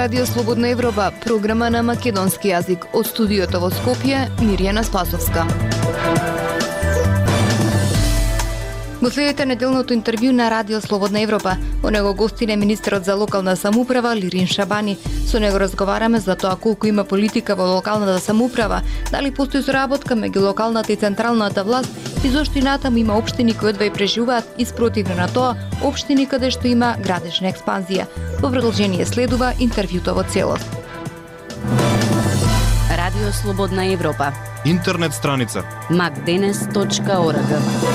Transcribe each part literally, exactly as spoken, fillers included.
Радио Слободна Европа, програма на македонски јазик. Од студиото во Скопје, Мирјана Спасовска. Го следите неделното интервју на Радио Слободна Европа. Во него гостине министерот за локална самоуправа Лирин Шабани. Со него разговараме за тоа колку има политика во локалната самоуправа, дали постои соработка меѓу локалната и централната власт и зошто и натаму има општини кои одвај преживуваат и спротивно на тоа општини каде што има градежна експанзија. Во продолжение следува интервјуто во целост. Радио Слободна Европа. Интернет страница макденес точка орг.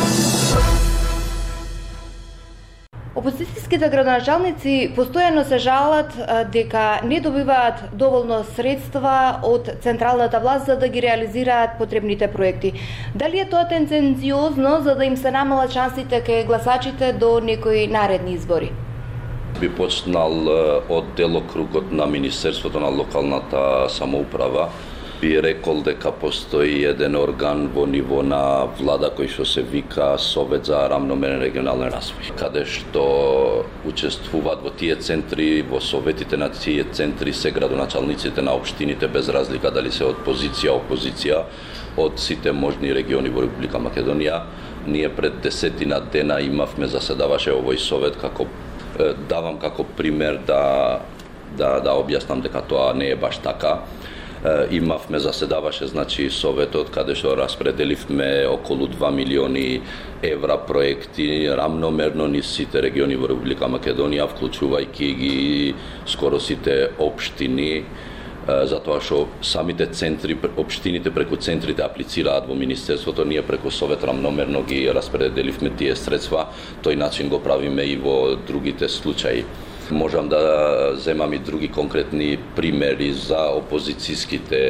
Опозицијските градоначалници постојано се жалат дека не добиваат доволно средства од централната власт за да ги реализираат потребните проекти. Дали е тоа тенденциозно за да им се намалат шансите кај гласачите до некои наредни избори? Би почнал од делокругот на Министерството на локалната самоуправа. Би рекол дека постои еден орган во ниво на влада кој што се вика Совет за рамномерен регионален развој, каде што учествуваат во тие центри, во советите на тие центри се градоначалниците на општините без разлика дали се од позиција опозиција од сите можни региони во Република Македонија. Ние пред десетина дена имавме заседаваше овој совет, како давам како пример да да да објаснам дека тоа не е баш така. Имавме заседаваше значи советот каде што распределивме околу два милиони евра проекти рамномерно низ сите региони во Република Македонија, вклучувајќи ги скоро сите општини, затоа што самите центри, општините преку центрите аплицираат во министерството, ние преку совет рамномерно ги распределивме тие средства, тој начин го правиме и во другите случаи. Можам да земам и други конкретни примери за опозицијските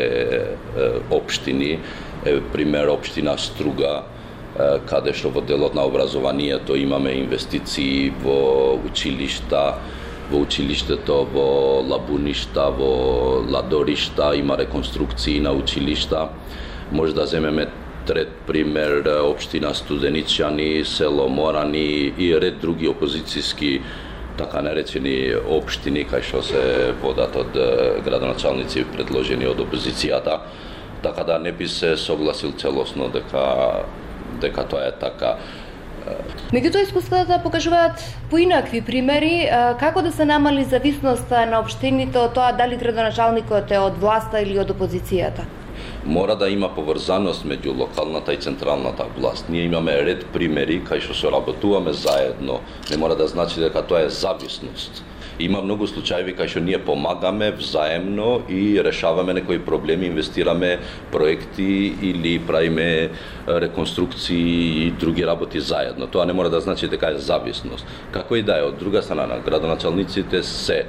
општини. Пример општина Струга, каде што во делот на образованието имаме инвестиции во училишта, во училиштето во Лабуништа, во Ладоришта, има реконструкции на училишта. Може да земеме трет пример општина Студеничани, село Морани и ред други опозицијски така наречени општини кај што се водат од градоначалници предложени од опозицијата, така да не би се согласил целосно дека дека тоа е така. Меѓутоа искуствата покажуваат поинакви примери како да се намали зависноста на општините од тоа дали градоначалникот е од власта или од опозицијата. Мора да има поврзаност меѓу локалната и централната власт. Ние имаме ред примери кај што соработуваме заедно. Не мора да значи дека тоа е зависност. Има многу случаи кај што ние помагаме взаемно и решаваме некои проблеми, инвестираме проекти или правиме реконструкции и други работи заедно. Тоа не мора да значи дека е зависност. Како и да е, од друга страна, градоначалниците се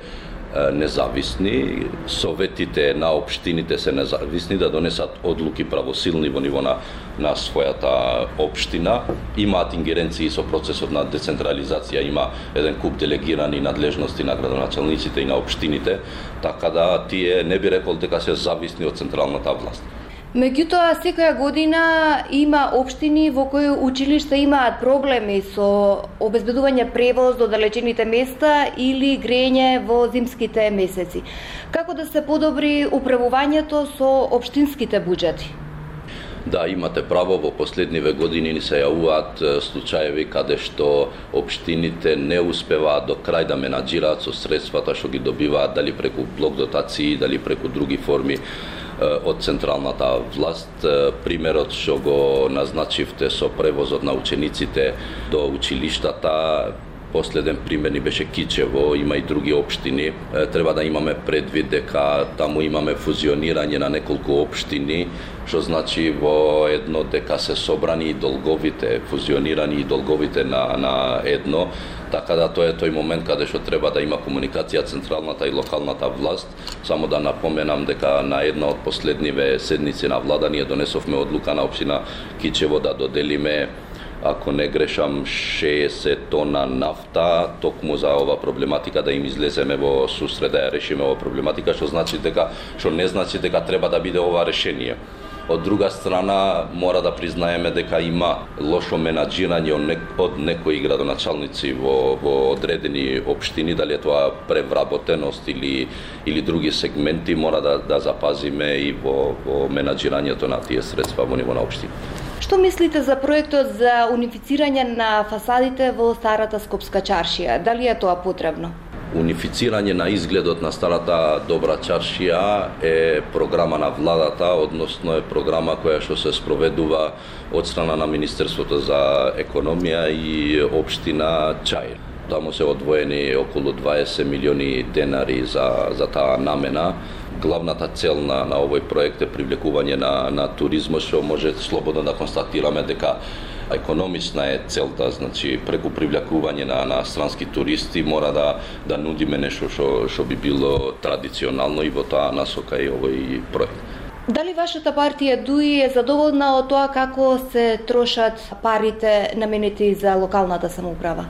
независни, советите на општините се независни да донесат одлуки правосилни во ниво на, на својата општина. Имаат ингеренции со процесот на децентрализација, има еден куп делегирани надлежности на градоначалниците и на општините, така да тие не би рекол дека се зависни од централната власт. Меѓутоа, секоја година има општини во кои училишта имаат проблеми со обезбедување превоз до далечените места или грење во зимските месеци. Како да се подобри управувањето со општинските буџети? Да, имате право, во последниве години ни се јавуваат случаеви каде што општините не успеваат до крај да менаџираат со средствата што ги добиваат, дали преку блок дотации, дали преку други форми од централната власт. Примерот што го назначивте со превозот на учениците до училиштата, последен пример ни беше Кичево, има и други општини. Треба да имаме предвид дека таму имаме фузионирање на неколку општини, што значи во едно дека се собрани и долговите, фузионирани и долговите на, на едно, така да тоа е тој момент каде што треба да има комуникација централната и локалната власт. Само да напоменам дека на една од последниве седници на влада ние донесовме одлука на општина Кичево да доделиме, ако не грешам, шеесет тона нафта токму за ова проблематика, да им излеземе во сусрет да ја решиме ова проблематика, што значи дека што не значи дека треба да биде ова решение. Од друга страна, мора да признаеме дека има лошо менаџирање од, нек, од некои градоначалници во, во одредени општини, дали е тоа превработеност или, или други сегменти, мора да, да запазиме и во, во менаџирањето на тие средства во ниво на општини. Што мислите за проектот за унифицирање на фасадите во старата Скопска чаршија? Дали е тоа потребно? Унифицирање на изгледот на старата Добра чаршија е програма на владата, односно е програма која што се спроведува од страна на Министерството за економија и општина Чаир. Таму се одвоени околу дваесет милиони денари за, за таа намена. Главната цел на, на овој проект е привлекување на, на туризмот, што може слободно да констатираме дека економична е целта, значи преку привлекување на, на странски туристи мора да, да нудиме нешто што, што би било традиционално и во таа насока и овој проект. Дали вашата партија ДУИ е задоволна од тоа како се трошат парите наменети за локалната самоуправа?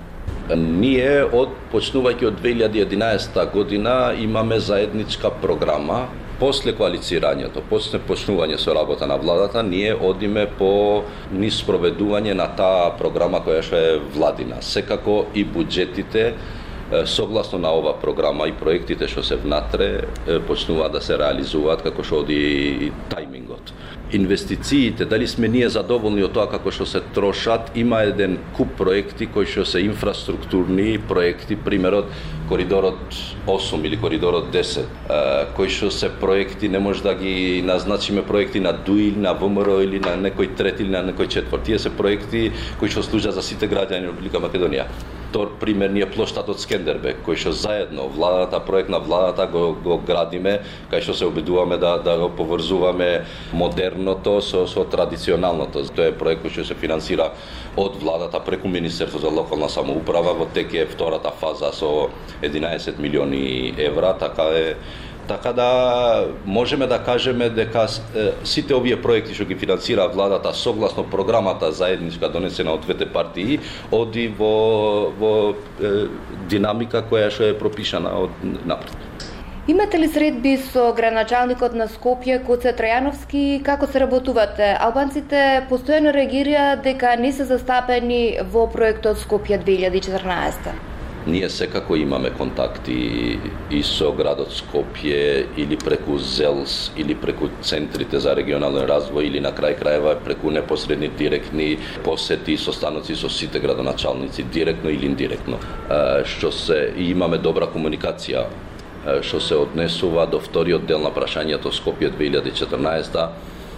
Ние, од почнувајќи од две илјади и единаесета година, имаме заедничка програма. После коалицирањето, после почнување со работа на владата, ние одиме по низ спроведување на таа програма која што е владина. Секако и буџетите, согласно на ова програма и проектите што се внатре, почнуваат да се реализуваат како што оди и тајмингот. Инвестициите, дали сме ние задоволни од тоа како што се трошат, има еден куп проекти кои што се инфраструктурни проекти, примерот коридорот осум или коридорот десет, кои што се проекти, не може да ги назначиме проекти на ДУИ или на ВМРО или на некој трети или на некој четврт. Тие се проекти кои што служат за сите граѓани на Република Македонија. Втор пример ни е плоштадот Скендербек, кој што заедно владата, проект на владата го, го градиме, кај што се обидуваме да, да го поврзуваме модерното со, со традиционалното. Тоа е проект кој што се финансира од владата преку Министерство за локална самоуправа, во тек е втората фаза со единаесет милиони евра, така е. Така да можеме да кажеме дека сите овие проекти што ги финансира владата согласно програмата заедничка донесена од двете партии оди во, во е, динамика која што е пропишана од напред. Имате ли средби со градоначалникот на Скопје Коце Трајановски? Како се работувате? Албанците постојано реагираат дека не се застапени во проектот Скопје две илјади и четрнаесета. Ние секако имаме контакти и со градот Скопје или преку ЗЕЛС или преку центрите за регионален развој или на крај крајва преку непосредни директни посети и состаноци со сите градоначалници директно или индиректно. Што се имаме добра комуникација што се однесува до вториот дел на прашањето Скопје две илјади и четрнаесета.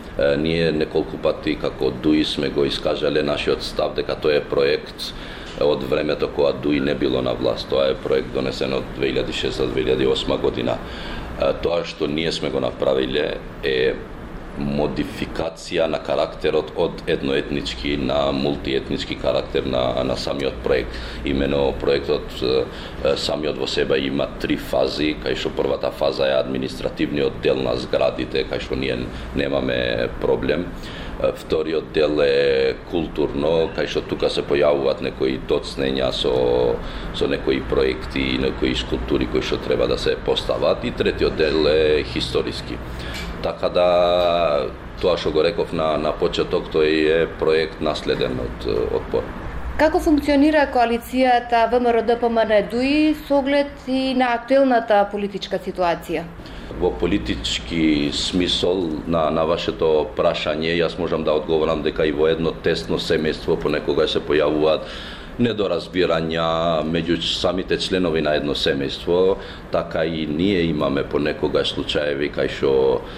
Ние неколку пати како ДУИ сме го искажале нашиот став дека тоа е проект од времето кога ДУИ не било на власт. Тоа е проект донесен од две илјади и шеста до две илјади и осма година. Тоа што ние сме го направиле е модификација на карактерот од едноетнички на мултиетнички карактер на, на самиот проект. Имено проектот самиот во себе има три фази, кај што првата фаза е административниот дел на зградите, кај што ние немаме проблем. Вториот дел е културно, кај што тука се појавуваат некои доцнења со, со некои проекти и некои скулптури кои што треба да се постават. И третиот дел е историски. Така да, тоа што го реков на, на почеток, тој е проект наследен од, од ПОР. Како функционира коалицијата ВМРО-ДПМН-ДУИ со оглед и на актуелната политичка ситуација? Во политички смисол на, на вашето прашање, јас можам да одговорам дека и во едно тесно семејство понекогаш се појавуваат недоразбирања меѓу самите членови на едно семејство, така и ние имаме понекогаш случаеви кај што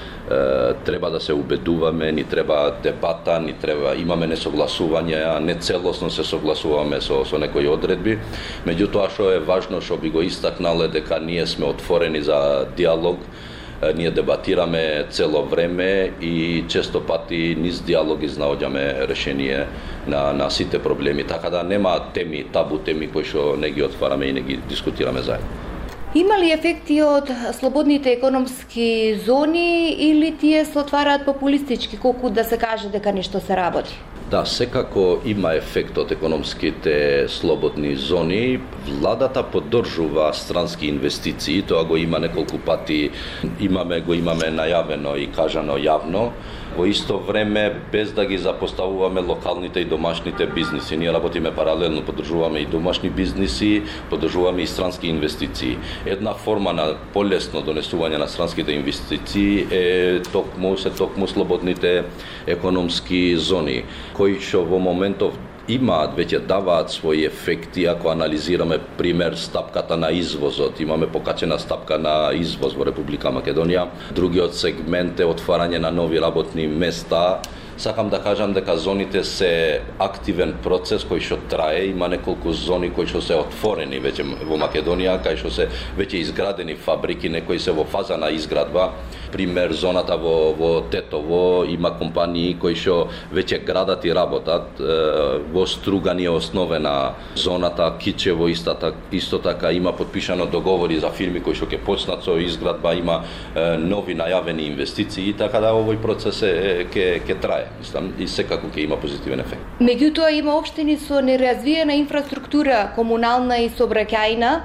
е, треба да се убедуваме, ни треба дебата, ни треба имаме несогласувања, не целосно се согласуваме со со некои одредби. Меѓутоа што е важно што би го истакнале дека ние сме отворени за диалог. Ние дебатираме цело време и често пати низ диалог изнаоѓаме решение на, на сите проблеми, така да нема теми, табу теми кои што не ги отвараме и не ги дискутираме заедно. Има ли ефекти од слободните економски зони или тие се отвараат популистички, колку да се каже дека нешто се работи? Да, секако има ефект од економските слободни зони. Владата поддржува странски инвестиции, тоа го има неколку пати, имаме го имаме најавено и кажано јавно. Во исто време, без да ги запоставуваме локалните и домашните бизниси. Ние работиме паралелно, поддржуваме и домашни бизниси, поддржуваме и странски инвестиции. Една форма на полесно донесување на странските инвестиции е токму се токму слободните економски зони, кои што во моментов имаат, веќе даваат своји ефекти. Ако анализираме пример стапката на извозот, имаме покачена стапка на извоз во Република Македонија. Другиот сегмент е отварање на нови работни места. Сакам да кажам дека зоните се активен процес кој што трае, има неколку зони кои што се отворени веќе во Македонија, кај што се веќе изградени фабрики, некои се во фаза на изградба. Пример, зоната во, во Тетово има компании кои што веќе градат и работат. Во Струган е основена зоната, Кичево исто така, исто така има подпишано договори за фирми кои што ќе почнат со изградба, има нови најавени инвестиции, така да овој процес е ќе ќе трае. Мислам, и секако ќе има позитивен ефект. Меѓутоа има општини со неразвиена инфраструктура, комунална и сообраќајна,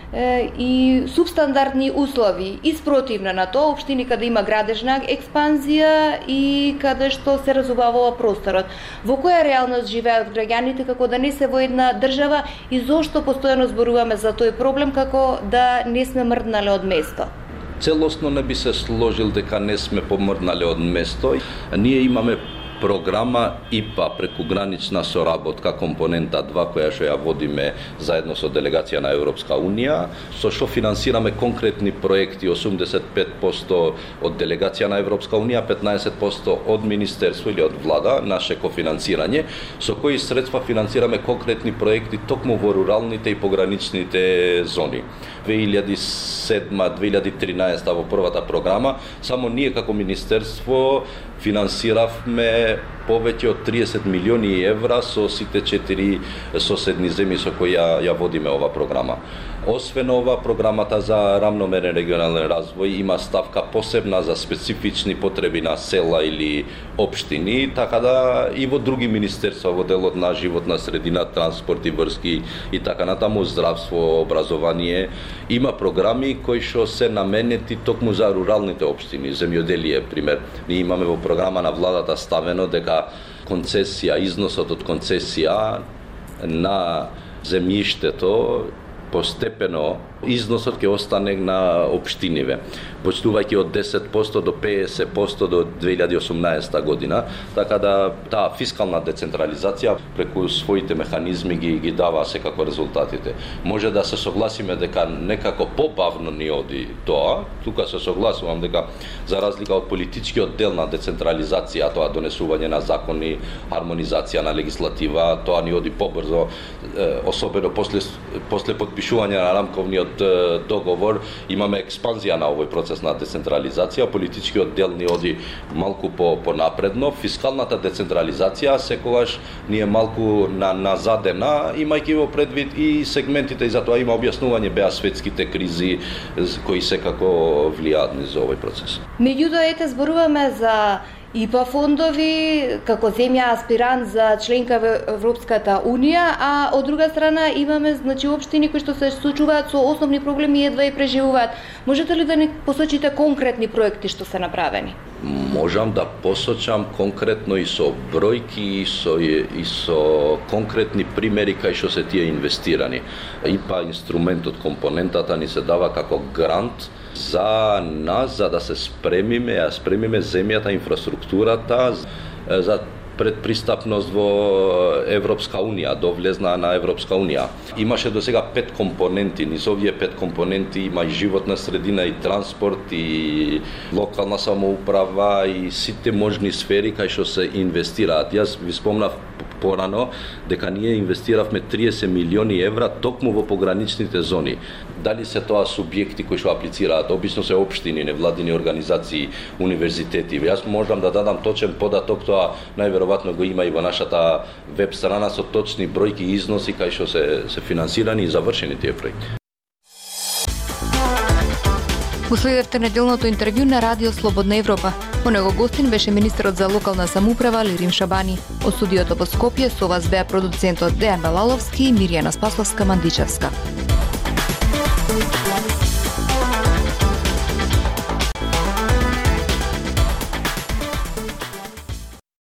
и субстандардни услови. И спротивно на тоа, општини каде има градежна експанзија и каде што се разубавува просторот. Во која реалност живеат граѓаните како да не се во една држава и зошто постојано зборуваме за тој проблем како да не сме мрднале од место? Целосно не би се сложил дека не сме помрднале од место. Ние имаме програма И П А, прекугранична соработка, компонента два, која што ја водиме заедно со делегација на Европска Унија, со што финансираме конкретни проекти, осумдесет и пет проценти од делегација на Европска Унија, петнаесет проценти од Министерство или од влада, наше кофинансирање, со кои средства финансираме конкретни проекти токму во руралните и пограничните зони. две илјади и седма - две илјади и тринаесета во првата програма, само ние како Министерство финансиравме повеќе од триесет милиони евра со сите четири соседни земји со кои ја, ја водиме ова програма. Освен ова, програмата за рамномерен регионален развој има ставка посебна за специфични потреби на села или општини, така да и во други министерства, во делот на животна средина, транспорт и врски и така натаму, здравство, образование, има програми кои што се наменети токму за руралните општини, земјоделие, пример. Ние имаме во програма на владата ставено дека концесија, износот од концесија на земјиштето постепено износот ќе остане на општиниве, почнувајќи од десет проценти до педесет проценти до две илјади и осумнаесета година, така да таа фискална децентрализација преку своите механизми ги, ги дава секако резултатите. Може да се согласиме дека некако побавно ни оди тоа, тука се согласувам дека за разлика од политичкиот дел на децентрализација, тоа донесување на закони, хармонизација на легислатива, тоа ни оди побрзо, особено после после подпишување на рамковниот договор, имаме експанзија на овој процес на децентрализација, политичкиот дел ни оди малку по понапредно, фискалната децентрализација секогаш ни е малку на назадена, имајќи во предвид и сегментите, и затоа има објаснување беа светските кризи кои секако влијаат низ овој процес. Меѓутоа, ете, зборуваме за И П А фондови како земја аспирант за членка во Европската Унија, а од друга страна имаме, значи, општини кои што се соочуваат со основни проблеми и едва и преживуваат. Можете ли да ни посочите конкретни проекти што се направени? Можам да посочам конкретно и со бројки и со и со конкретни примери кај што се тие инвестирани. И П А инструментот, компонентата ни се дава како грант за нас, за да се спремиме, а спремиме земјата, инфраструктурата за предпристапност во Европска Унија, до влезна на Европска Унија. Имаше до сега пет компоненти, низ овие пет компоненти има и животна средина, и транспорт, и локална самоуправа, и сите можни сфери кај што се инвестираат. Јас ви спомнав порано дека ние инвестиравме триесет милиони евра токму во пограничните зони. Дали се тоа субјекти кои што аплицираат, обично се општини, невладини организации, универзитети. Јас можам да дадам точен податок, тоа најверојатно го има и во нашата веб страна со точни бројки и износи кај што се се финансирани и завршени тие проекти. Последевте неделното интервју на Радио Слободна Европа. Во него гостин беше министерот за локална самоуправа Лирин Шабани. Од студиото во Скопје со вас беа продуцентот Дејан Балаловски и Мирјана Спасловска-Мандичевска.